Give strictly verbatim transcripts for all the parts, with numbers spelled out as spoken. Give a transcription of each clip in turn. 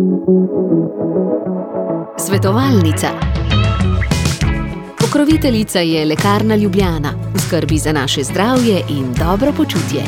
Svetovalnica. Pokroviteljica je Lekarna Ljubljana, v skrbi za naše zdravje in dobro počutje.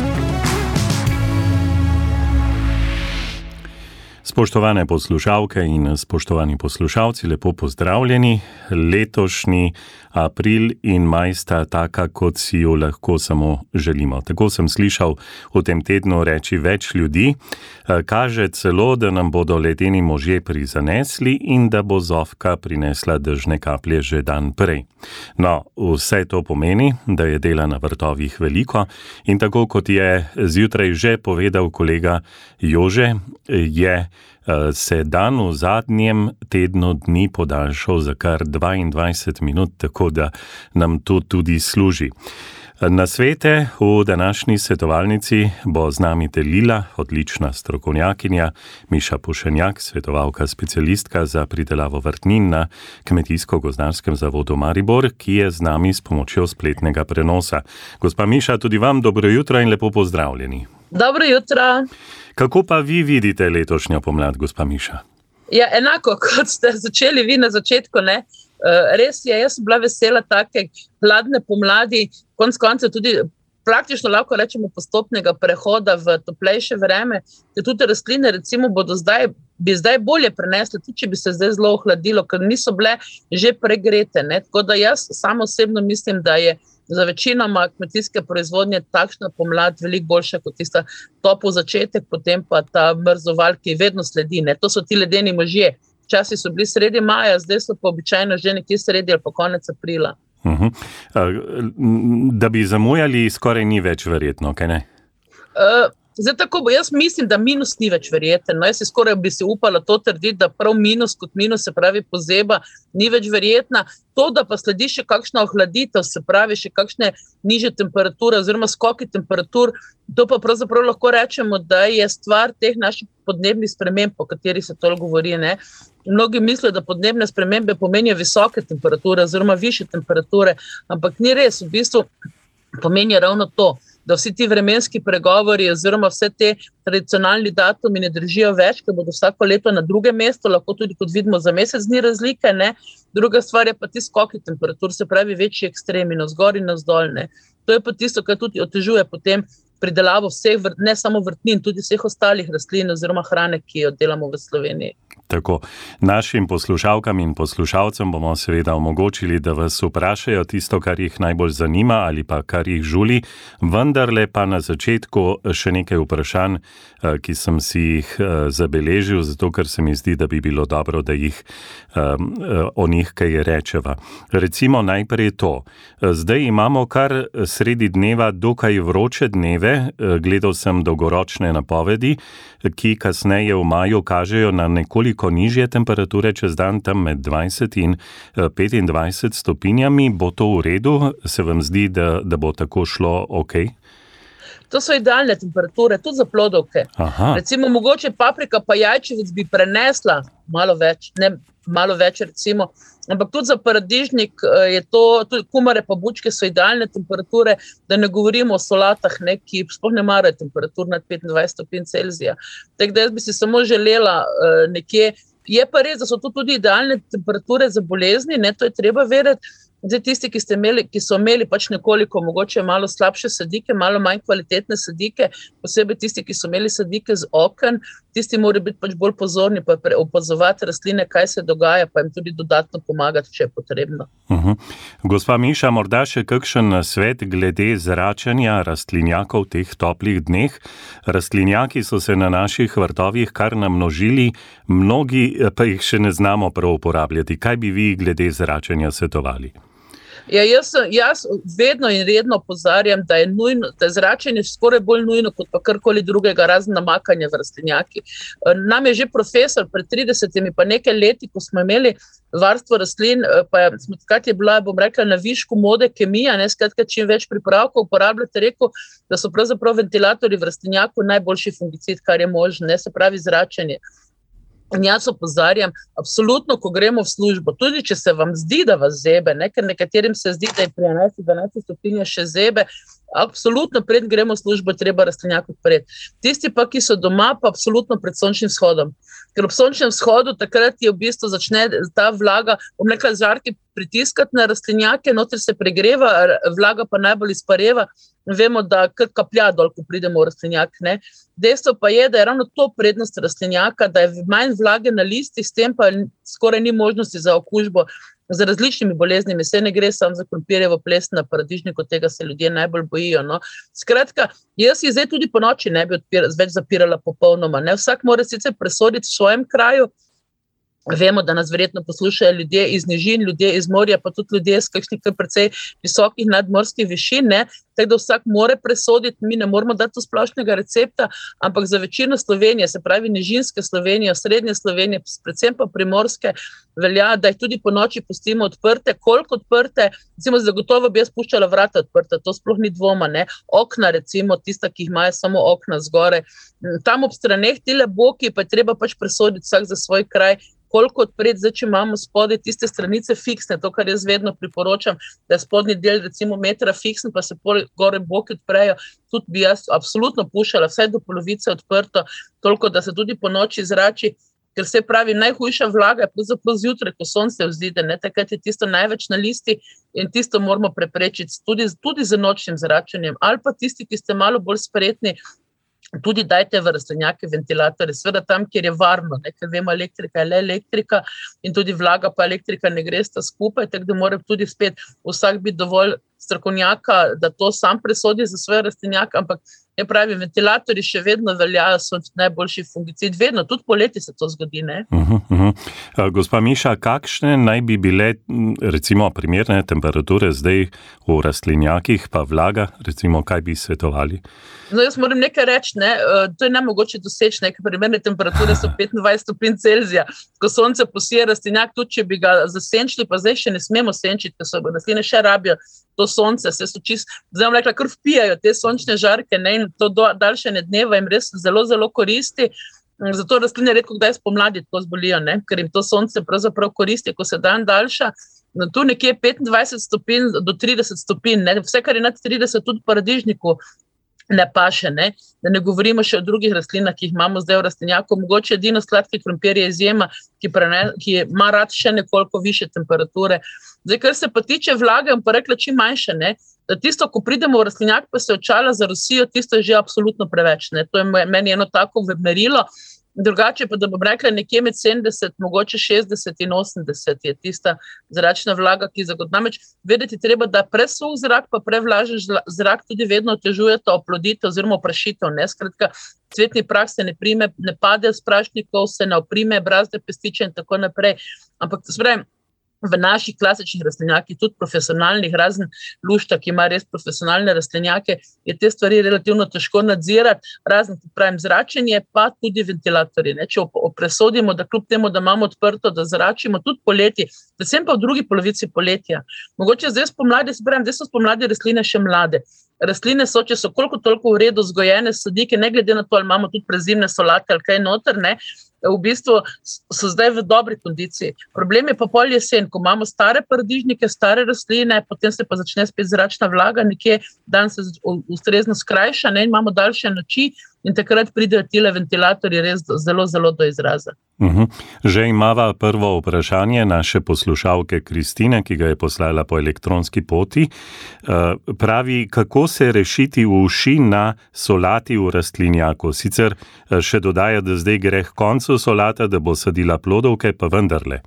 Spoštovane poslušalke in spoštovani poslušalci, lepo pozdravljeni. Letošnji april in maj sta taka, kot si jo lahko samo želimo. Tako sem slišal v tem tednu reči več ljudi. Kaže celo, da nam bodo ledeni možje prizanesli in da bo zofka prinesla dežne kaplje že dan prej. No, vse to pomeni, da je dela na vrtovih veliko in tako kot je zjutraj že povedal kolega Jože, je se dan v zadnjem tednu dni podaljšal za kar dvaindvajset minut, tako da nam to tudi služi. Nasvete v današnji svetovalnici bo z nami delila odlična strokovnjakinja Miša Pušenjak, svetovalka specialistka za pridelavo vrtnin na Kmetijsko-gozdarskem zavodu Maribor, ki je z nami s pomočjo spletnega prenosa. Gospa Miša, tudi vam dobro jutro in lepo pozdravljeni. Dobro jutro. Kako pa vi vidite letošnjo pomlad, gospa Miša? Ja, enako, kot ste začeli vi na začetku, ne? Res je, jaz sem bila vesela take hladne pomladi, konec koncev tudi praktično lahko rečemo postopnega prehoda v toplejše vreme, ker tudi rastline recimo bodo zdaj, bi zdaj bolje prenesle, tudi če bi se zdaj zelo ohladilo, ker niso bile že pregrete, ne? Tako da jaz samo osebno mislim, da je za večinoma kmetijske proizvodnje takšna pomlad veliko boljša kot tista topel začetek, potem pa ta mrzoval, ki vedno sledi, ne? To so ti ledeni možje. Včasih so bili sredi maja, zdaj so pa običajno že nekje sredi ali pa konec aprila. Uh-huh. Da bi zamujali, skoraj ni več verjetno, kaj ne? Uh, zdaj tako bo, jaz mislim, da minus ni več verjeten. No, jaz si skoraj bi se upala to trditi, da prav minus kot minus, se pravi pozeba, ni več verjetna. To, da pa sledi še kakšna ohladitev, se pravi še kakšne nižje temperature oziroma skoki temperatur, to pa pravzaprav lahko rečemo, da je stvar teh naših podnebnih sprememb, o katerih se toliko govori, ne. Mnogi mislijo, da podnebne spremembe pomenijo visoke temperature oziroma višje temperature, ampak ni res, v bistvu pomeni ravno to, da vsi ti vremenski pregovori oziroma vse te tradicionalni datumi ne držijo več, ker bodo vsako leto na drugem mestu, lahko tudi kot vidimo za mesec dni razlike, ne. Druga stvar je pa ti skoki temperatur, se pravi večji ekstremi, navzgor in navzdol, ne. To je pa tisto, kar tudi otežuje potem pridelavo vseh, ne samo vrtnin, tudi vseh ostalih rastlin oziroma hrane, ki jo delamo v Sloveniji. Tako, našim poslušalkam in poslušalcem bomo seveda omogočili, da vas vprašajo tisto, kar jih najbolj zanima ali pa kar jih žuli, vendarle pa na začetku še nekaj vprašanj, ki sem si jih zabeležil, zato ker se mi zdi, da bi bilo dobro, da jih o njih kaj rečeva. Recimo najprej to. Zdaj imamo kar sredi dneva dokaj vroče dneve, gledal sem dolgoročne napovedi, ki kasneje v maju kažejo na nekoliko nižje temperature čez dan, tam med dvajset in petindvajset stopinjami. Bo to v redu? Se vam zdi, da, da bo tako šlo ok? To so idealne temperature, tudi za plodovke. Aha. Recimo mogoče paprika pa jajčevec bi prenesla malo več, ne malo več recimo, ampak tudi za paradižnik je to, tudi kumare pa bučke so idealne temperature, da ne govorimo o solatah, ne, ki sploh ne marajo temperatur nad petindvajset stopinj Celzija. Tako da jaz bi si samo želela uh, nekje, je pa res, da so to tudi idealne temperature za bolezni, ne, to je treba vedeti. Zdaj tisti, ki, ste imeli, ki so imeli pač nekoliko mogoče malo slabše sadike, malo manj kvalitetne sadike, posebej tisti, ki so imeli sadike z oken, tisti morajo biti pač bolj pozorni, pa opazovati rastline, kaj se dogaja, pa jim tudi dodatno pomagati, če je potrebno. Uh-huh. Gospa Miša, morda še kakšen svet glede zračenja rastlinjakov v teh toplih dneh? Rastlinjaki so se na naših vrtovih kar namnožili, mnogi pa jih še ne znamo prav uporabljati. Kaj bi vi glede zračenja svetovali? Ja, jaz, jaz vedno in redno opozarjam, da je nujno, da je zračenje skoraj bolj nujno kot pa karkoli drugega, razen namakanja v rastlinjaki. Nam je že profesor pred tridesetimi pa nekaj leti, ko smo imeli varstvo rastlin, pa skratka je bila, bom rekla, na višku mode kemija, ne, skratka čim več pripravkov uporabljate, rekel, da so pravzaprav ventilatorji v rastlinjaku najboljši fungicid, kar je možno, ne, se pravi zračenje. In jaz opozarjam, absolutno, ko gremo v službo, tudi če se vam zdi, da vas zebe, ne, ker nekaterim se zdi, da je pri enajstih dvanajstih stopinjah še zebe, absolutno pred gremo v službo, treba rastlinjak odpreti. Tisti pa, ki so doma, pa absolutno pred sončnim shodom. Ker ob sončnem shodu takrat je v bistvu začne ta vlaga, bom rekla, žarki pritiskati na rastlinjake, noter se pregreva, vlaga pa najbolj izpareva. Vemo, da kar kaplja dol, ko pridemo v rastlinjak. Ne? Dejstvo pa je, da je ravno to prednost rastlinjaka, da je manj vlage na listih, s tem pa skoraj ni možnosti za okužbo z različnimi boleznimi. Se ne gre samo za krompirjevo plesen na paradižniku, tega se ljudje najbolj bojijo. No? Skratka, jaz jih zdaj tudi po noči ne bi odpira, več zapirala popolnoma. Ne? Vsak mora sicer presoditi v svojem kraju. Vemo, da nas verjetno poslušajo ljudje iz nižin, ljudje iz morja, pa tudi ljudje iz kakšnih precej visokih nadmorskih višin, ne? Tako da vsak more presoditi, mi ne moramo dati splošnega recepta, ampak za večino Slovenije, se pravi nižinske Slovenije, srednje Slovenije, predvsem pa primorske, velja, da jih tudi po noči pustimo odprte. Koliko odprte? Recimo, zagotovo bi jaz puščala vrata odprta, to sploh ni dvoma, ne? Okna, recimo, tista, ki jih imajo samo okna zgore. Tam ob straneh tile boki, pa je treba pač presoditi vsak za svoj kraj, koliko odpred, zdaj, če imamo spodaj tiste stranice fiksne, to, kar jaz vedno priporočam, da je spodnji del recimo metra fiksen, pa se gore boki odprejo, tudi bi jaz absolutno pušala, vsaj do polovice odprto, toliko, da se tudi po noči zrači, ker se pravi, najhujša vlaga je pravzaprav zjutraj, ko sonce vzide, ne, takrat je tisto največ na listi in tisto moramo preprečiti tudi, tudi z nočnim zračanjem, ali pa tisti, ki ste malo bolj spretni, tudi dajte v rastlinjake ventilatorje, seveda tam, kjer je varno, ne, ker vemo, elektrika je le elektrika in tudi vlaga pa elektrika ne gre sta skupaj, tako da mora tudi spet vsak biti dovolj strokovnjaka, da to sam presodi za svoj rastlinjak, ampak je pravi, ventilatorji še vedno veljajo, so najboljši fungicid, vedno, tudi poleti se to zgodi, ne? Uh-huh, uh-huh. Gospa Miša, kakšne naj bi bile, recimo, primerne temperature zdaj v rastlinjakih, pa vlaga, recimo, kaj bi svetovali? No, jaz moram nekaj reči, ne, to je nemogoče doseči, neke primerne temperature so petindvajset stopinj Celzija, ko sonce posije rastlinjak, tudi če bi ga zasenčili, pa zdaj še ne smemo senčiti, ker so rastline še rabijo to sonce, se so čist, zdaj vam rekla, kar vpijajo te sončne žarke, ne, in to do, daljšanje dneva jim res zelo, zelo koristi, zato rastline redko kdaj spomladi tako zbolijo, ne, ker jim to sonce pravzaprav koristi, ko se dan daljša, no, tu nekje petindvajset stopinj do trideset stopinj, ne, vse, kar je nad trideset, tudi paradižniku ne paše, ne, da ne govorimo še o drugih rastlinah, ki jih imamo zdaj v rastlinjaku, mogoče edino sladki krompir je izjema, ki, prene, ki ima rad še nekoliko više temperature. Zdaj, kar se pa tiče vlage, pa rekla čim manjše, ne, da tisto, ko pridemo v rastlinjak, pa se očala zarosijo, tisto je že absolutno preveč, ne, to je meni eno tako merilo. Drugače pa, da bom rekla, nekje med sedemdeset, mogoče šestdeset in osemdeset je tista zračna vlaga, ki zagotovo. Namreč vedeti treba, da presuh zrak pa prevlažen zrak tudi vedno otežujeta oploditev oziroma oprašitev. Ne? Skratka, cvetni prah se ne prime, ne pade z prašnikov, se ne oprime, brazde, pestiče in tako naprej. Ampak to sprem, v naših klasičnih rastlinjakih, tudi profesionalnih, razen lušta, ki ima res profesionalne rastlinjake, je te stvari relativno težko nadzirati, razen, pravim, zračenje, pa tudi ventilatorji. Ne? Če presodimo, da kljub temu, da imamo odprto, da zračimo tudi poleti, predvsem pa v drugi polovici poletja. Mogoče zdaj spomladi, se pravim, zdaj so spomladi rastline še mlade. Rastline so, če so koliko toliko v redu zgojene sadike, ne glede na to, ali imamo tudi prezimne solate ali kaj noter, ne, v bistvu so zdaj v dobri kondiciji. Problem je pa pol jesen, ko imamo stare paradižnike, stare rastline, potem se pa začne spet zračna vlaga, nekje dan se ustrezno skrajša, ne, in imamo daljše noči in takrat pridejo tile ventilatorji res zelo, zelo do izraza. Uhum. Že imava prvo vprašanje naše poslušalke Kristine, ki ga je poslala po elektronski poti. Pravi, kako se rešiti uši na solati v rastlinjaku. Sicer še dodaja, da zdaj gre k koncu solata, da bo sadila plodovke, pa vendarle.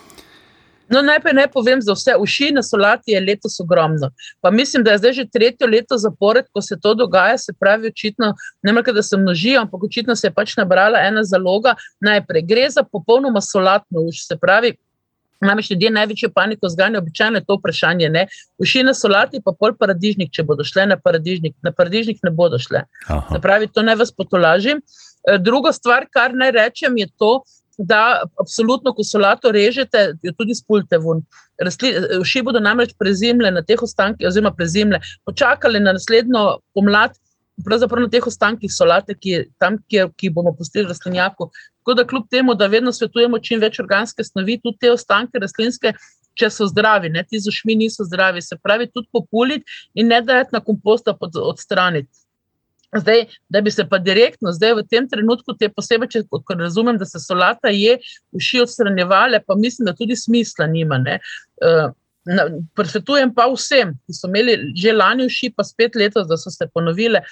No, najprej ne povem za vse. Uši na solati je letos ogromno. Pa mislim, da je zdaj že tretje leto zapored, ko se to dogaja, se pravi očitno, ne morem, da se množijo, ampak očitno se je pač nabrala ena zaloga. Najprej gre za popolnoma solatno uš, se pravi, namreč ljudje največjo paniko zganja, običajno je to vprašanje, ne. Uši na solati pa pol paradižnik, če bodo šle na paradižnik. Na paradižnik ne bodo šle. Aha. Se pravi, to naj vas potolažim. Druga stvar, kar naj rečem, je to, da absolutno, ko solato režete, jo tudi spulte ven. Uši bodo namreč prezimle na teh ostankih, oziroma prezimle, počakali na naslednjo pomlad, pravzaprav na teh ostankih solate, ki je tam, kjer, ki bomo pustili v rastlinjaku. Tako da kljub temu, da vedno svetujemo čim več organske snovi, tudi te ostanke rastlinske če so zdravi, ne, ti z ušmi niso zdravi, se pravi tudi populiti in ne dajati na komposta pod, odstraniti. Zdaj, da bi se pa direktno, zdaj v tem trenutku te posebej, če ko razumem, da se solata je uši odstranjevale, pa mislim, da tudi smisla nima, ne. Uh, Presvetujem pa vsem, ki so imeli že lani uši, pa spet letos, da so se ponovile,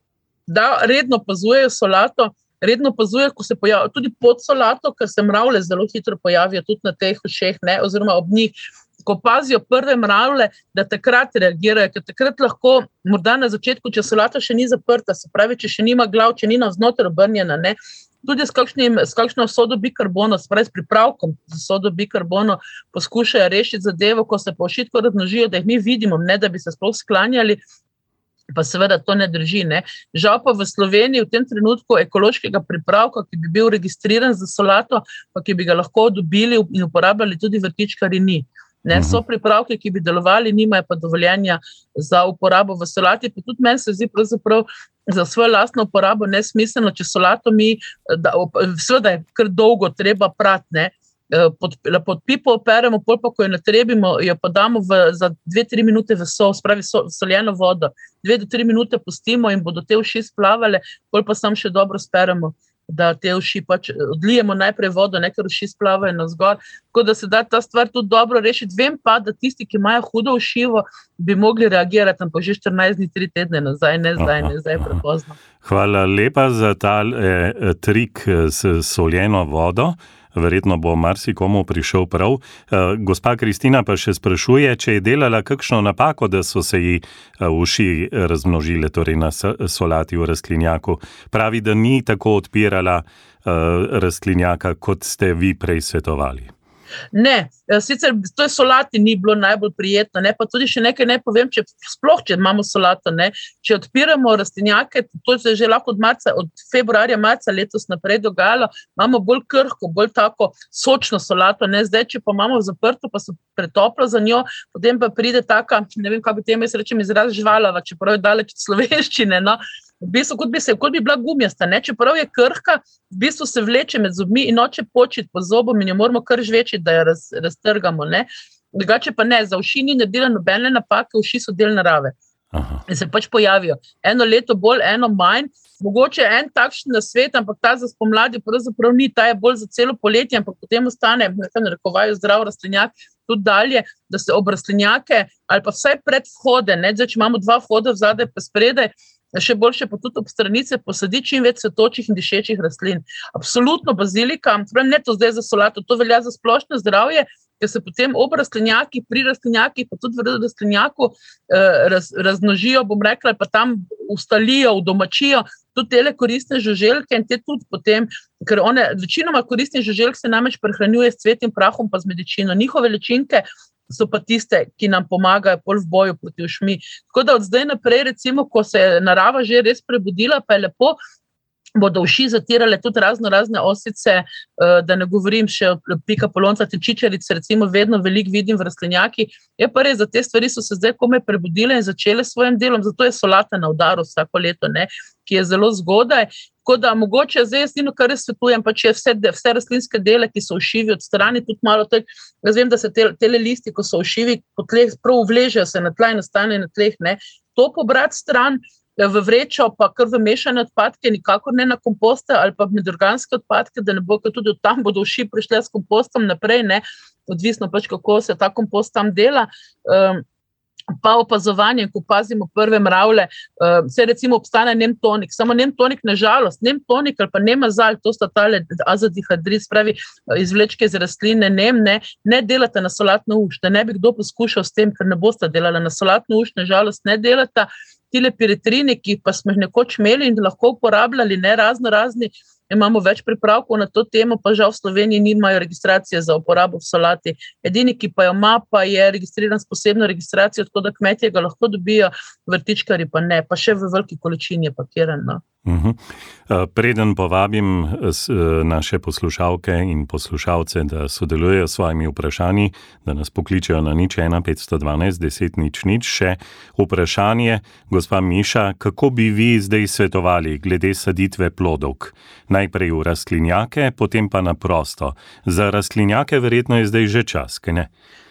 da redno opazujejo solato, redno opazujejo, ko se pojavijo tudi pod solato, ker se mravlje zelo hitro pojavijo tudi na teh ušeh, ne, oziroma ob njih, ko pazijo prve mravlje, da takrat reagirajo, ker takrat lahko, morda na začetku, če solata še ni zaprta, se pravi, če še nima glav, če ni navznoter obrnjena, ne, tudi s, kakšnim, s kakšno sodo bikarbono, s pripravkom za sodo bikarbono poskušajo rešiti zadevo, ko se pa uši tako razmnožijo, da jih mi vidimo, ne da bi se sploh sklanjali, pa seveda to ne drži. Ne. Žal pa v Sloveniji v tem trenutku ekološkega pripravka, ki bi bil registriran za solato, pa ki bi ga lahko dobili in uporabljali tudi vrtičkarji, ni. Ne, so pripravke, ki bi delovali, nimajo pa dovoljenja za uporabo v solati, pa tudi meni se zdi pravzaprav za svojo lastno uporabo nesmiselno, če solato mi, da, seveda je kar dolgo treba prati, ne, pod, pod pipo operemo, pol pa, ko jo natrebimo, jo pa damo v, za dve, tri minute v sol, spravi so, soljeno vodo, dve do tri minute pustimo in bodo te uši splavale, pol pa sam še dobro speremo, da te uši pač odlijemo najprej vodo, ne, ker uši splavajo navzgor, tako da se da ta stvar tudi dobro rešiti. Vem pa, da tisti, ki imajo hudo ušivo, bi mogli reagirati, ampak že štirinajst dni, tri tedne nazaj, ne zdaj, ne zdaj prepozno. Hvala lepa za ta eh, trik s soljeno vodo. Verjetno bo marsikomu prišel prav. Gospa Kristina pa še sprašuje, če je delala kakšno napako, da so se ji uši razmnožile, torej na solati v rastlinjaku. Pravi, da ni tako odpirala rastlinjaka, kot ste vi prej svetovali. Ne, sicer to je solati ni bilo najbolj prijetno, ne, pa tudi še nekaj ne povem, če sploh, če imamo solato, ne, če odpiramo rastlinjake, to se že lahko od marca, od februarja, marca letos naprej dogajalo, imamo bolj krhko, bolj tako sočno solato, ne, zdaj, če pa imamo zaprto, pa so pretoplo za njo, potem pa pride taka, ne vem, kako bi temu jaz rečem, izraz žvalava, čeprav je daleč od slovenščine, no, v bistvu, kot bi se, kot bi bila gumijasta, ne, čeprav je krhka, v bistvu se vleče med zobmi in noče počiti po zobom in jo moramo kar žvečiti, da jo raz, raztrgamo, ne. Drugače pa ne, za uši ni naredila nobene napake, uši so del narave. Aha. In se pač pojavijo. Eno leto bolj, eno manj, mogoče en takšen nasvet, ampak ta za spomladi pravzaprav ni, ta je bolj za celo poletje, ampak potem ostane, nekaj narekovajo zdrav rastlinjak, tudi dalje, da se ob rastlinjake, ali pa vsaj pred vhode, ne, zdaj, če imamo dva vhoda vzadaj pa spredaj, še boljše pa tudi ob stranice posadi čim več cvetočih in dišečih rastlin. Absolutno bazilika, ne to zdaj za solato, to velja za splošno zdravje, ker se potem ob rastlinjaki, pri rastlinjaki, pa tudi v rastlinjaku eh, raz, razmnožijo, bom rekla, pa tam ustalijo, udomačijo tudi tele koristne žuželke in te tudi potem, ker one, večinoma koristne žuželke se namreč prehranjuje s cvetnim prahom pa z medičino. Njihove ličinke so pa tiste, ki nam pomagajo pol v boju proti ušmi. Tako da od zdaj naprej, recimo, ko se je narava že res prebudila, pa je lepo, bodo uši zatirale tudi razno razne osice, da ne govorim še od pika polonca, tečičarice, recimo vedno veliko vidim v rastlinjaki. Je pa res, za te stvari so se zdaj komaj prebudile in začele s svojim delom, zato je solata na udaru vsako leto, ne, ki je zelo zgodaj. Tako da mogoče zdaj jaz nino kar svetujem, pa če vse, vse rastlinske dele, ki so ušivi odstrani, tudi malo tek, jaz vem, da se te, tele listi, ko so ušivi po tleh, prav uvležejo se na tla in ostane na tleh, ne, to pobrati stran, v vrečo, pa kar v mešane odpadke, nikakor ne na komposte ali pa med organske odpadke, da ne bo, ker tudi od tam bodo uši prišle s kompostom naprej, ne, odvisno pač, kako se ta kompost tam dela. Um, pa opazovanje, ko pazimo prve mravlje, uh, se recimo obstane nemtonik, samo nemtonik na žalost, nemtonik ali pa nemazal, to sta tale azodihadrid, spravi izvlečke iz rastline, nem, ne, ne delata na solatno uš, da ne bi kdo poskušal s tem, ker ne bosta delala na solatno uš, na žalost ne delata. Tile piretrini, ki pa smo jih nekoč imeli in lahko uporabljali, ne razno razni, imamo več pripravkov na to temo, pa žal v Sloveniji nimajo registracije za uporabo v solati. Edini, ki pa jo ima, pa je registriran s posebno registracijo, tako da kmetje ga lahko dobijo, vrtičkarji pa ne, pa še v veliki količini je pakiran, no. Uhum. Preden povabim naše poslušalke in poslušalce, da sodelujejo s svojimi vprašanji, da nas pokličejo na nič ena petsto dvanajst deset nič nič, še vprašanje, gospa Miša, kako bi vi zdaj svetovali glede saditve plodovk? Najprej v rastlinjake, potem pa na prosto. Za rastlinjake verjetno je zdaj že čas, kaj ne?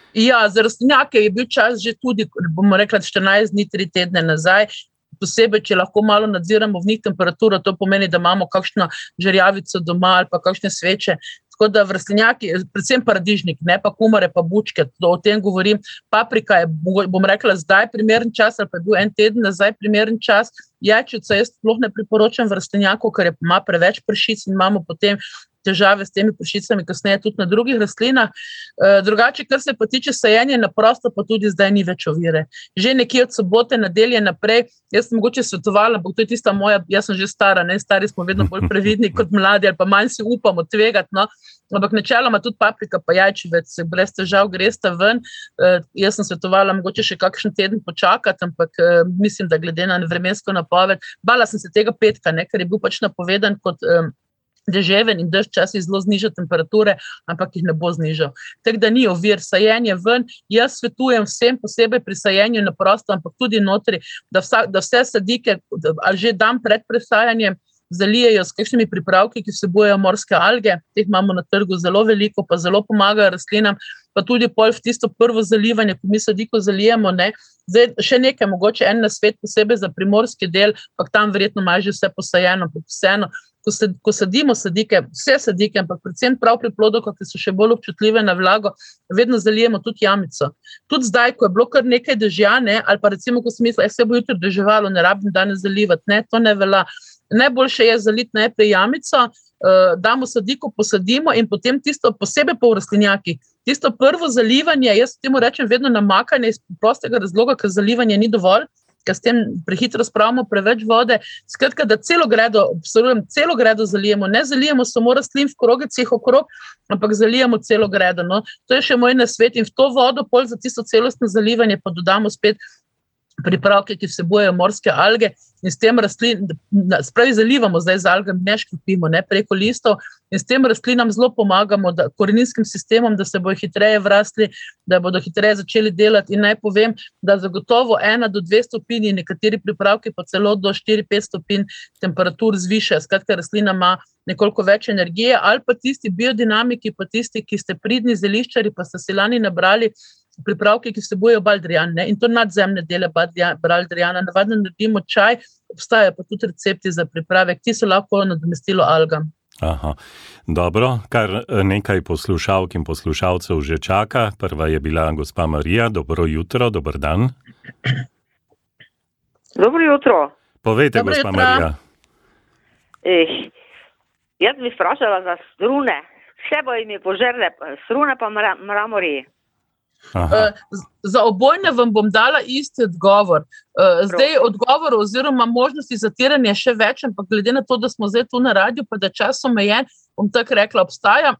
Ja, za rastlinjake je bil čas že tudi, bomo rekla, štirinajst dni, tri tedne nazaj. Posebej, če lahko malo nadziramo v njih temperaturo, to pomeni, da imamo kakšno žerjavico doma ali pa kakšne sveče. Tako da v rastlinjaki, predvsem paradižnik, ne pa kumare, pa bučke, to o tem govorim. Paprika je, bom rekla, zdaj primeren čas, ali pa je bil en teden nazaj primeren čas. Jajčica jaz sploh ne priporočam v rastlinjaku, ker je, ima preveč pršic in imamo potem težave s temi pršicami, kasneje tudi na drugih rastlinah. E, drugače, kar se pa tiče sajenja na prosto, pa tudi zdaj ni več ovire. Že nekje od sobote, nedelje naprej, jaz sem mogoče svetovala, ampak to je tista moja, jaz sem že stara, ne, stari smo vedno bolj previdni kot mladi, ali pa manj si upamo tvegati, no. Ampak načeloma tudi paprika pa jajčevec, brez težav gresta ven. E, jaz sem svetovala mogoče še kakšen teden počakati, ampak e, mislim, da glede na vremensko napoved, bala sem se tega petka, ne, ker je bil pač napovedan kot e, deževen in dež časi zelo zniža temperature, ampak jih ne bo znižal. Tako da ni ovir, sajenje ven. Jaz svetujem vsem, posebej pri sajenju na prosto, ampak tudi notri, da, vsa, da vse sadike, ali že dan pred presajanjem, zalijejo s kakšnimi pripravki, ki vsebujejo morske alge. Teh imamo na trgu zelo veliko, pa zelo pomagajo rastlinam, pa tudi pol v tisto prvo zalivanje, ko mi sadiko zalijemo, ne. Zdaj, še nekaj, mogoče en nasvet posebej za primorski del, pa tam verjetno ima že vse posajeno, pa vseeno. Ko, se, ko sadimo sadike, vse sadike, ampak predvsem prav pri plodovkah, ki so še bolj občutljive na vlago, vedno zalijemo tudi jamico. Tudi zdaj, ko je bilo kar nekaj dežja, ne, ali pa recimo, ko sem mislila, se bo jutri deževalo, ne rabim danes zalivati, ne, to ne velja. Najboljše je zaliti najprej jamico, uh, damo sadiko, posadimo in potem tisto, posebej pa v rastlinjakih, tisto prvo zalivanje, jaz temu rečem vedno namakanje iz prostega razloga, ker zalivanje ni dovolj, ker s tem prehitro spravimo preveč vode. Skratka, da celo gredo, absolutno celo gredo zalijemo, ne zalijemo samo rastlin v krogicah okrog, ampak zalijemo celo gredo. No. To je še moj nasvet in v to vodo pol za tisto celostno zalivanje pa dodamo spet pripravke, ki vsebujejo morske alge in s tem rastlin, spravi zalivamo zdaj z algami, ne škropimo, ne, preko listov in s tem rastlinam zelo pomagamo, da, koreninskim sistemom, da se bodo hitreje vrastli, da bodo hitreje začeli delati in naj povem, da zagotovo ena do dve stopinji, nekateri pripravki pa celo do štiri, pet stopinj temperatur zviša, skratka rastlina ima nekoliko več energije, ali pa tisti biodinamiki, pa tisti, ki ste pridni zeliščari, pa ste si lani nabrali pripravke, ki vsebujejo baldrijan, ne, in to nadzemne dele baldrijana, navadno naredimo čaj, obstajajo pa tudi recepti za priprave, ki so lahko nadomestilo algam. Aha, dobro, kar nekaj poslušalk in poslušalcev že čaka. Prva je bila gospa Marija, dobro jutro, dober dan. Dobro jutro. Povejte, Dobro gospa jutro. Marija. Eh, jaz bi vprašala za strune. Vse bo jim je požrle, strune pa mra, mramori. Aha. Za obojne vam bom dala isti odgovor. Zdaj odgovor oziroma možnosti zatiranja še več, ampak glede na to, da smo zdaj tu na radiju, pa da čas omejen, bom tako rekla, obstaja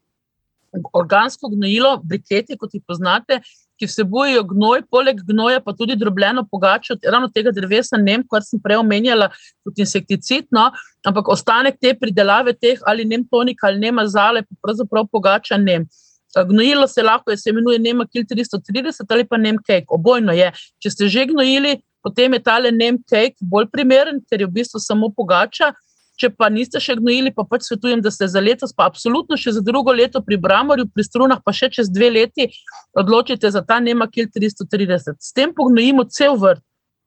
organsko gnojilo, briketi, kot jih poznate, ki vsebujejo gnoj, poleg gnoja pa tudi drobljeno pogačo, ravno tega drevesa nem, kot sem prej omenjala, kot insekticid, no, ampak ostanek te pridelave teh ali nem tonika ali nem azale, pa pravzaprav pogača nem. Gnojilo se lahko, se imenuje nem akil tristo trideset ali pa nem cake, obojno je. Če ste že gnojili, potem je tale nem cake bolj primeren, ker je v bistvu samo pogača. Če pa niste še gnojili, pa pač svetujem, da se za letos, pa absolutno še za drugo leto pri bramorju, pri strunah, pa še čez dve leti odločite za ta nem akil tristo trideset. S tem pognojimo cel vrt.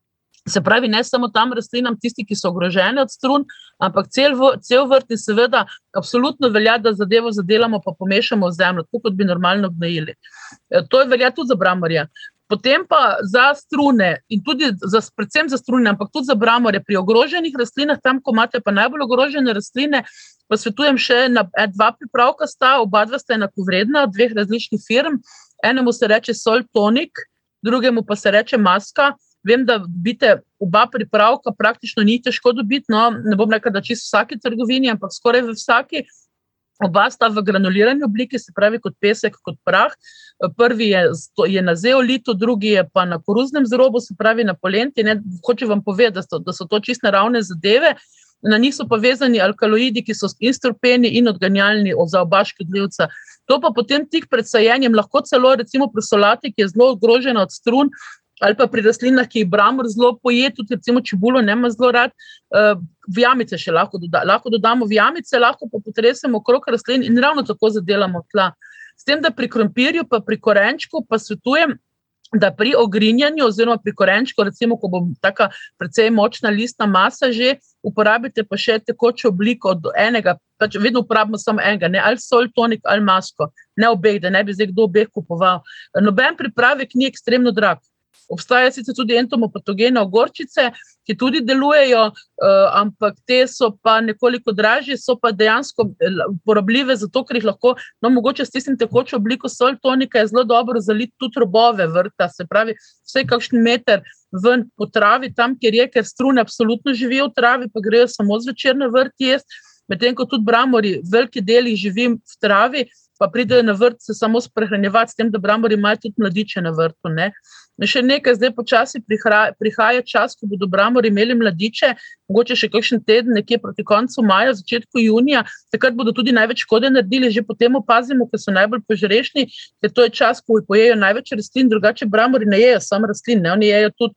Se pravi, ne samo tam rastlinam, tisti, ki so ogrožene od strun, ampak cel, cel vrt in seveda absolutno velja, da zadevo zadelamo, pa pomešamo v zemljo, tako kot bi normalno gnojili. To je velja tudi za bramorja. Potem pa za strune in tudi za, predvsem za strune, ampak tudi za bramorje pri ogroženih rastlinah, tam, ko imate pa najbolj ogrožene rastline, pa svetujem še na dva pripravka sta, oba dva sta enakovredna od dveh različnih firm. Enemu se reče Sol Tonic, drugemu pa se reče Maska. Vem, da dobite oba pripravka, praktično ni težko dobiti, no, ne bom rekla, da čisto v vsaki trgovini, ampak skoraj v vsaki. Oba sta v granulirani obliki, se pravi kot pesek, kot prah. Prvi je, je na zeolitu, drugi je pa na koruznem zrobu, se pravi na polenti. Ne, hoče vam povedati, da so, da so to čisto naravne zadeve. Na njih so pa vezani alkaloidi, ki so instrupeni in odganjalni za oba škodljivca. To pa potem tik pred sajenjem, lahko celo recimo pri solati, ki je zelo ogrožena od strun, ali pa pri rastlinah, ki jih bramor zelo poje, tudi recimo čebulo nema zelo rad, v jamice še lahko, doda, lahko dodamo v jamice, lahko pa potresemo okrog rastlin in ravno tako zadelamo tla. S tem, da pri krompirju pa pri korenčku pa svetujem, da pri ogrinjanju oziroma pri korenčku, recimo, ko bo taka precej močna listna masa že, uporabite pa še tekočo obliko od enega, pač vedno uporabimo samo enega, ne, ali sol tonik ali masko, ne obeh, da ne bi zdaj kdo obeh kupoval. Noben pripravek ni ekstremno drag. Obstaja sicer tudi entomopatogene ogorčice, ki tudi delujejo, uh, ampak te so pa nekoliko dražje, so pa dejansko uporabljive zato, ker jih lahko, no mogoče s tistim tekočo obliko sol tonika je zelo dobro zaliti tudi robove vrta, se pravi vsaj kakšen meter ven po travi, tam kjer je, ker strune absolutno živijo v travi, pa grejo samo zvečer na vrt jesti, medtem ko tudi bramori, veliki deli živim v travi, pa pridejo na vrt se samo sprehranjevati, s tem, da bramori imajo tudi mladiče na vrtu, ne. Še nekaj, zdaj počasi prihaja, prihaja čas, ko bodo bramori imeli mladiče, mogoče še kakšen teden, nekje proti koncu maja, začetku junija, takrat bodo tudi največ škode naredili, že potem opazimo, ker so najbolj požrešni, ker to je čas, ko pojejo največ rastlin, drugače bramori ne jejo samo rastlin, ne, oni jejo tudi,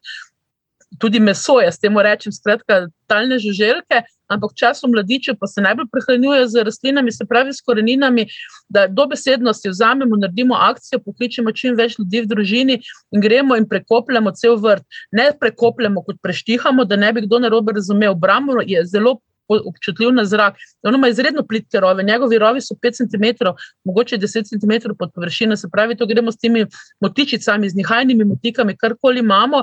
tudi meso, jaz temu rečem, skratka, talne žuželke, ampak v času mladičev pa se najbolj prehranjujejo z rastlinami, se pravi s koreninami, da dobesedno si vzamemo, naredimo akcijo, pokličemo čim več ljudi v družini in gremo in prekopljamo cel vrt. Ne prekopljamo, kot preštihamo, da ne bi kdo narobe razumel. Bramor je zelo občutljiv na zrak. On ima izredno plitke rove, njegovi rovi so pet centimetrov, mogoče deset centimetrov pod površino, se pravi, to gremo s temi motičicami, z nihajnimi motikami, karkoli imamo,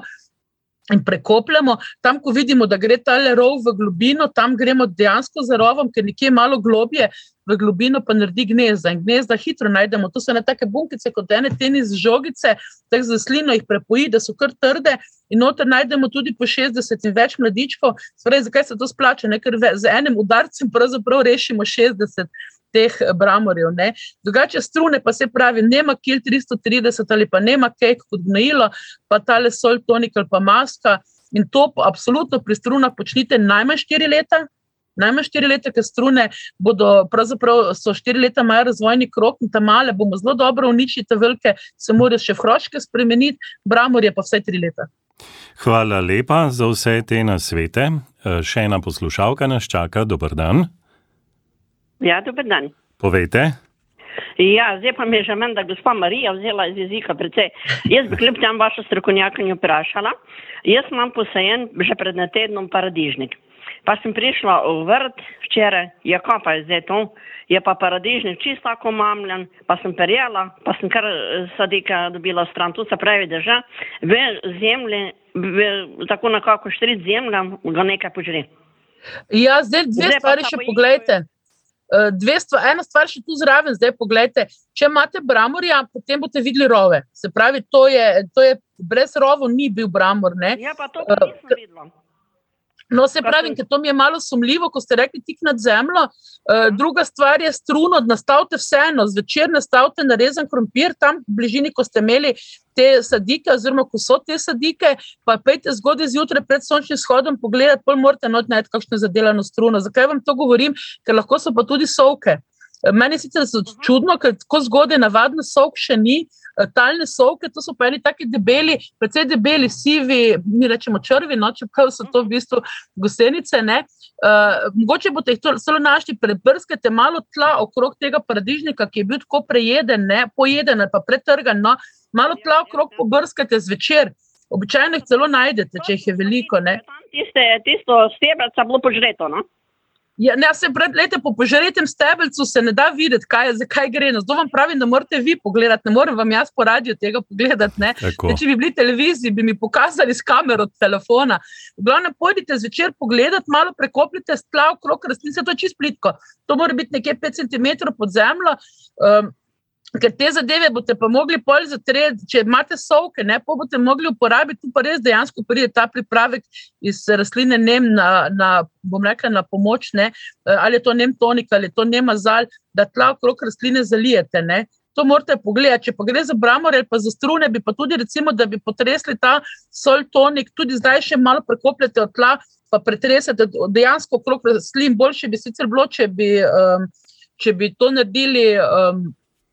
in prekopljamo, tam, ko vidimo, da gre tale rov v globino, tam gremo dejansko za rovom, ker nekje malo globje v globino pa naredi gnezda in gnezda hitro najdemo, to so ne take bunkice kot ene tenis žogice, tak za slino jih prepoji, da so kar trde in noter najdemo tudi po šestdeset in več mladičkov, spravi, zakaj se to splača, ne? Ker z enim udarcem pravzaprav rešimo šestdeset teh bramorjev, ne. Drugače strune pa se pravi, nema kil tristo trideset ali pa nema kejk kot gnojilo, pa tale sol tonik ali pa maska in to absolutno pri strunah počnite najmanj štiri leta, najmanj štiri leta, ker strune bodo, pravzaprav so štiri leta imajo razvojni krog in ta male bomo zelo dobro uničiti, ta velike se morajo še v hroške spremeniti, bramorje pa vsaj tri leta. Hvala lepa za vse te nasvete. Še ena poslušalka nas čaka, dober dan. Ja, dober dan. Povejte. Ja, zdaj pa mi je že menda gospa Marija vzela iz jezika precej. Jaz bi kljub tem vašo strokovnjakinjo vprašala. Jaz imam posajen že pred tednom paradižnik. Pa sem prišla v vrt včeraj, ja, kaj pa je zdaj to? Je pa paradižnik čisto tako mamljen, pa sem perjela, pa sem kar sadika dobila stran. Tu se pravi, da že v zemlji, v, tako nekako štrit zemljam, ga nekaj požri. Ja, zdaj dve zdaj stvari še poglejte. Dve stvar, ena stvar še tu zraven, zdaj pogledajte, če imate bramorja, potem boste videli rove. Se pravi, to je, to je brez rovo ni bil bramor, ne? Ja, pa to pa nisem videla. No, se pravim, ker to mi je malo sumljivo, ko ste rekli tik nad zemljo. Uh, druga stvar je struno, nastavite vseeno, zvečer nastavite narezan krompir, tam v bližini, ko ste imeli te sadike, oziroma ko so te sadike, pa pejte zgodaj zjutraj pred sončnim shodom pogledati, pol morate not najti kakšno zadelano struno. Zakaj vam to govorim? Ker lahko so pa tudi sovke. Meni sicer so čudno, ker tako zgodaj navadno sovk še ni, talne sovke, to so pa eni taki debeli, precej debeli, sivi, mi rečemo črvi, no, čeprav so to v bistvu gosenice, ne. Uh, mogoče boste jih to celo našli, prebrskate malo tla okrog tega paradižnika, ki je bil tako prejeden, ne, pojeden ali pa pretrgan, no, malo tla okrog pobrskate zvečer, običajno jih celo najdete, če jih je veliko, ne. Tiste, tisto stebelca bilo požreto, no? Ja, ne, se predlejte, po požretem stebelcu se ne da videti, kaj je, zakaj gre. No, zdaj vam pravim, da morate vi pogledati, ne morem vam jaz po radiju tega pogledati, ne. Ne, če bi bili televiziji, bi mi pokazali s kamero od telefona. V glavnem, pojdite zvečer pogledati, malo prekopljite tla okrog rastlin, se to je čisto plitko. To mora biti nekje pet centimetrov pod zemljo, um, ker te zadeve boste pa mogli pol zatreti, če imate sovke, ne, pa boste mogli uporabiti, tu pa res dejansko pride ta pripravek iz rastline nem na, na, bom rekla, na pomoč, ne, ali je to nem tonik, ali je to nem azal, da tla okrog rastline zalijete, ne. To morate pogledati, če pa gre za bramor ali pa za strune, bi pa tudi recimo, da bi potresli ta sol tonik, tudi zdaj še malo prekopljate od tla, pa pretresete dejansko okrog rastlin, boljše bi sicer bilo, če bi, um, če bi to naredili, um,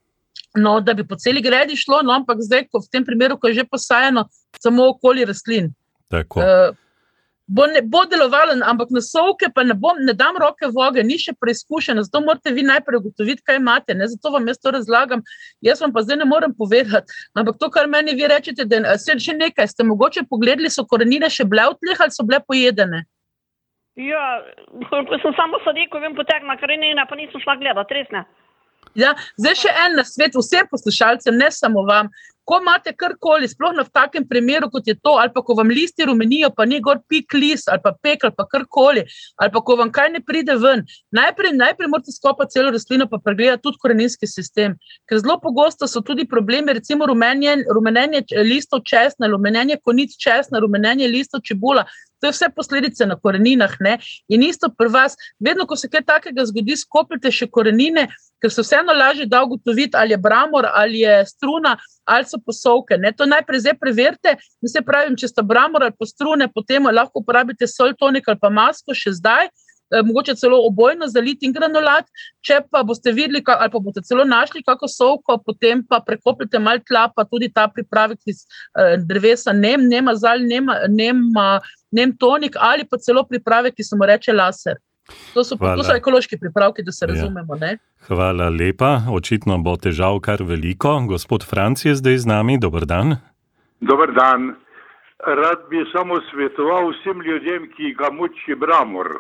no, da bi po celi gredi šlo, no, ampak zdaj, ko v tem primeru, ko je že posajeno, samo okoli rastlin. Tako. Uh, bo, ne, bo delovalo, ampak na sovke pa ne, bom, ne dam roke v ogenj, ni še preizkušeno, zato morate vi najprej ugotoviti, kaj imate, ne? Zato vam jaz to razlagam, jaz vam pa zdaj ne morem povedati, ampak to, kar meni vi rečete, da se še nekaj, ste mogoče pogledali, so korenine še bile v tleh ali so bile pojedene? Ja, sem samo sadiko, vem potegna korenine, pa nisem šla gledati, res ne. Ja, zdaj še en nasvet vsem poslušalcem, ne samo vam, ko imate karkoli, sploh na v takem primeru, kot je to, ali pa ko vam listi rumenijo, pa ni gor pik list, ali pa pek, ali pa karkoli, ali pa ko vam kaj ne pride ven, najprej, najprej morate skopati celo rastlino, pa pregledati tudi koreninski sistem, ker zelo pogosto so tudi problemi, recimo rumenje, rumenenje listov česna, rumenenje konic česna, rumenenje listov čebula, to je vse posledice na koreninah, ne, in isto pri vas, vedno, ko se kaj takega zgodi, skopite še korenine, ker se vseeno lažje da ugotoviti, ali je bramor, ali je struna, ali so posovke. Ne? To najprej zdaj preverite, in se pravim, če sta bramor ali pa strune, potem lahko uporabite sol tonik ali pa masko še zdaj, eh, mogoče celo obojno zaliti in granulat, če pa boste videli, ali pa boste celo našli kako sovko, potem pa prekopljite malo tla, pa tudi ta pripravek iz eh, drevesa, nem, nema zal, nema, nema, nem tonik, ali pa celo pripravek, ki se mu reče laser. To so, to so ekološki pripravki, da se razumemo. Ne? Hvala lepa. Očitno bo težav kar veliko. Gospod Franc je zdaj z nami. Dober dan. Dober dan. Rad bi samo svetoval vsem ljudem, ki ga muči bramor.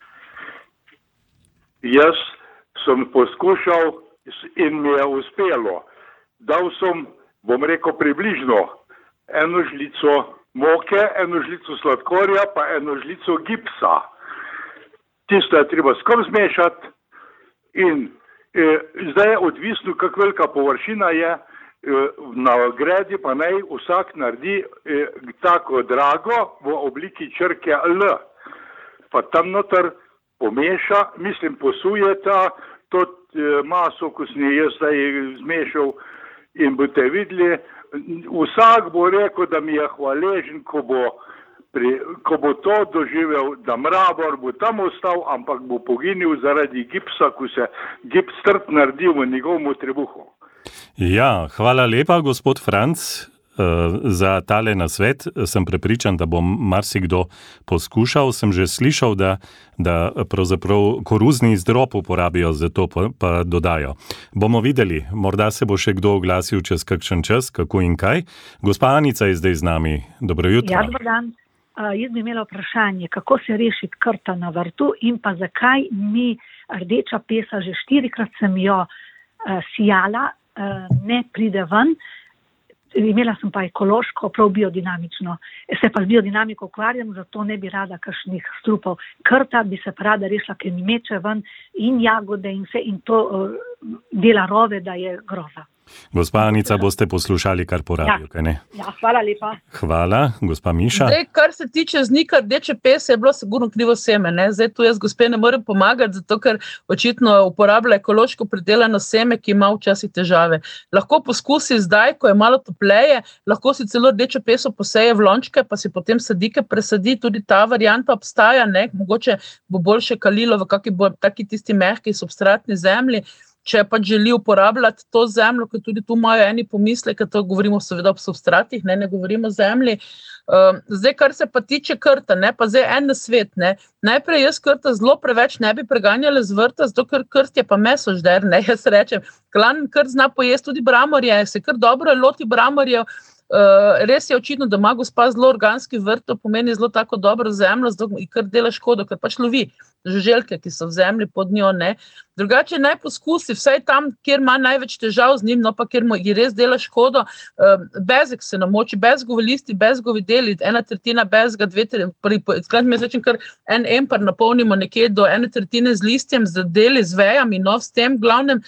Jaz sem poskušal in mi je uspelo. Dal sem, bom rekel, približno eno žlico moke, eno žlico sladkorja, pa eno žlico gipsa. Tisto je treba skoraj zmešati in eh, zdaj je odvisno, kako velika površina je, eh, na gredi pa naj vsak naredi eh, tako drago v obliki črke L. Pa tam noter pomeša, mislim posuje ta to eh, maso, ko sem jaz zdaj zmešal in boste videli, vsak bo rekel, da mi je hvaležen, ko bo Pri, ko bo to doživel, da mramor bo tam ostal, ampak bo poginil zaradi gipsa, ko se gips trd naredi v njegovemu trebuhu. Ja, hvala lepa, gospod Franc, za tale nasvet. Sem prepričan, da bom marsikdo poskušal. Sem že slišal, da, da pravzaprav koruzni zdrop uporabijo, za to pa, pa dodajo. Bomo videli, morda se bo še kdo oglasil čez kakšen čas, kako in kaj. Gospa Anica je zdaj z nami. Dobro jutro. Ja, dober dan. Uh, jaz bi imela vprašanje, kako se rešiti krta na vrtu in pa zakaj mi rdeča pesa, že štirikrat sem jo uh, sijala, uh, ne pride ven. Imela sem pa ekološko, prav biodinamično. Se pa z biodinamiko ukvarjam, zato ne bi rada kakšnih strupov. Krta bi se pa rada rešila, ker mi meče ven in jagode in vse, in to uh, dela rove, da je groza. Gospa Anica, boste poslušali kar po radiju, kaj ne? Ja, hvala lepa. Hvala, gospa Miša. Zdaj, kar se tiče znika rdeče pese, je bilo sigurno krivo seme. Ne? Zdaj, tu jaz gospe ne morem pomagati, zato ker očitno uporablja ekološko pridelano seme, ki ima včasih težave. Lahko poskusi zdaj, ko je malo topleje, lahko si celo rdečo peso poseje v lončke, pa si potem sadike presadi, tudi ta varianta obstaja, ne? Mogoče bo boljše kalilo v kaki bo, taki tisti mehki substratni zemlji. Če pa želi uporabljati to zemljo, ker tudi tu imajo eni pomisleke, to govorimo seveda o substratih, ne, ne govorimo o zemlji. Uh, zdaj, kar se pa tiče krta, ne, pa zdaj en nasvet, ne. Najprej jaz krta zelo preveč ne bi preganjala z vrta, zato ker krt je pa mesožder, ne, jaz rečem. Glavni krt zna pojesti tudi bramorje, se kar dobro loti bramorjev. Uh, res je očitno, da ima gospa zelo organski vrt, to pomeni zelo tako dobro zemljo, zato kar dela škodo, ker pač lovi žuželke, ki so v zemlji pod njo, ne. Drugače naj poskusi, vsaj tam, kjer ima največ težav z njim, no pa kjer mu je res dela škodo, uh, bezek se namoči, bezgovi listi, bezgovi deli, ena tretjina bezga, dve tretjine, skrat mi rečem, kar en empar napolnimo nekje do ene tretjine z listjem, z deli, z vejami, no, s tem glavnem,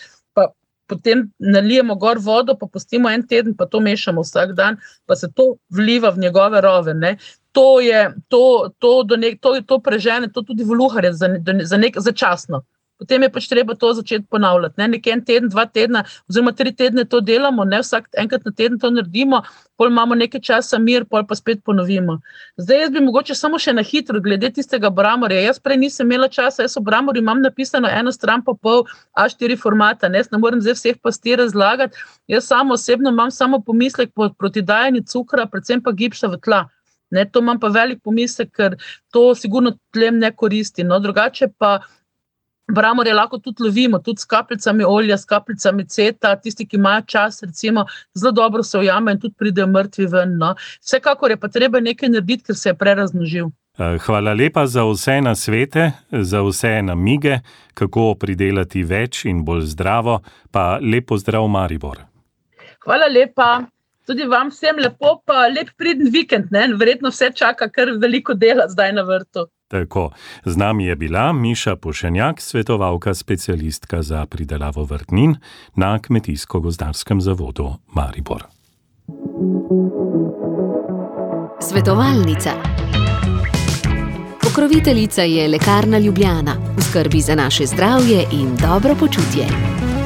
potem nalijemo gor vodo, pa pustimo en teden, pa to mešamo vsak dan, pa se to vliva v njegove rove. Ne. To je, to, to, do nek, to, to prežene, to tudi v luharje za, za nek, začasno. Potem je pač treba to začeti ponavljati. Ne. Nekaj en teden, dva tedna, oziroma tri tedne to delamo, ne vsak enkrat na teden to naredimo, pol imamo nekaj časa mir, pol pa spet ponovimo. Zdaj jaz bi mogoče samo še na hitro, glede tistega bramorja. Jaz prej nisem imela časa, jaz o bramorju imam napisano eno stran pa pol A štiri formata, ne, jaz ne morem zdaj vseh pasti razlagati. Jaz samo osebno imam samo pomislek proti dajanju cukra, predvsem pa gipsa v tla. Ne, to imam pa velik pomislek, ker to sigurno tlem ne koristi. No, drugače pa bramorje lahko tudi lovimo, tudi s kapljicami olja, s kapljicami ceta, tisti, ki imajo čas, recimo, zelo dobro se ujame in tudi pridejo mrtvi ven. No. Vsekakor je pa treba nekaj narediti, ker se je prerazmnožil. Hvala lepa za vse nasvete, za vse namige, kako pridelati več in bolj zdravo, pa lep pozdrav Maribor. Hvala lepa, tudi vam vsem lepo, pa lep priden vikend, ne? Verjetno vse čaka kar veliko dela zdaj na vrtu. Tako, z nami je bila Miša Pošenjak, svetovalka specialistka za pridelavo vrtnin na Kmetijsko-gozdarskem zavodu Maribor. Svetovalnica. Pokroviteljica je Lekarna Ljubljana, v skrbi za naše zdravje in dobro počutje.